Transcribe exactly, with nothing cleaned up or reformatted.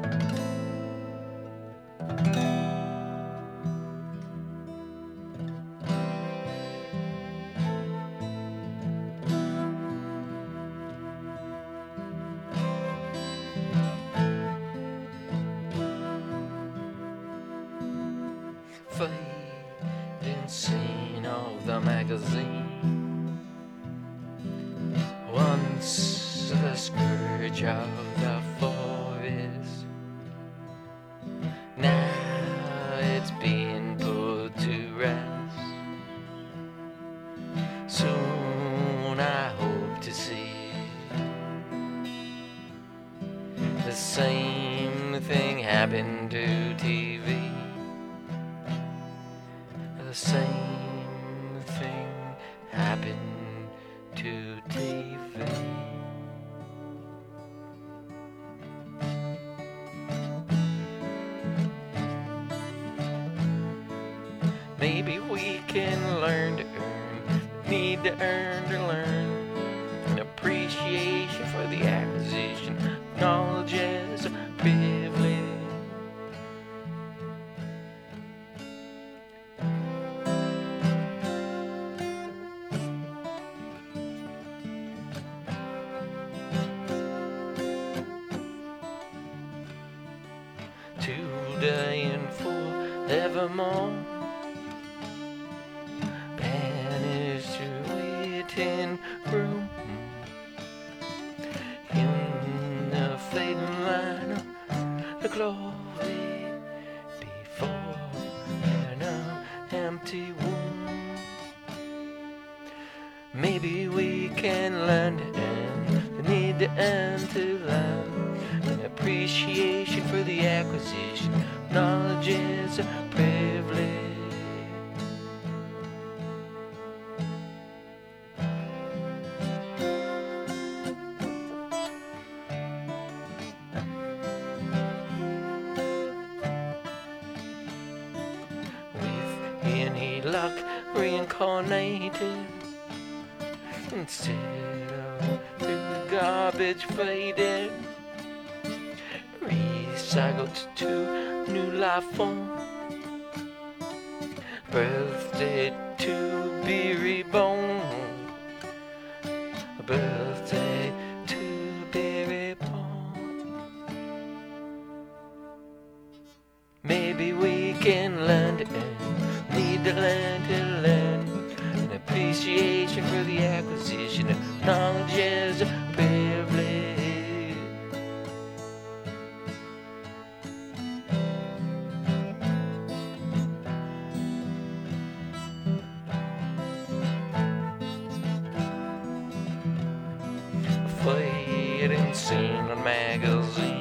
Fading scene of the magazine, once the scourge of the forest, now it's being put to rest. Soon I hope to see the same thing happen to T V. The same thing happened to T V. Maybe we can learn to earn, need to earn to learn, an appreciation for the acquisition of knowledge as a privilege. Today and forevermore, banished to waiting room, in the fading line of the glory before an empty womb. Maybe we can learn to end the need to end to learn, an appreciation for the acquisition of knowledge is a privilege. With any luck, reincarnated instead of through the garbage faded, recycled to new life form, birthday to be reborn, a birthday to be reborn. Maybe we can learn to end, need to learn to learn, an appreciation for the acquisition of knowledge as a privilege. Fading scene on magazine,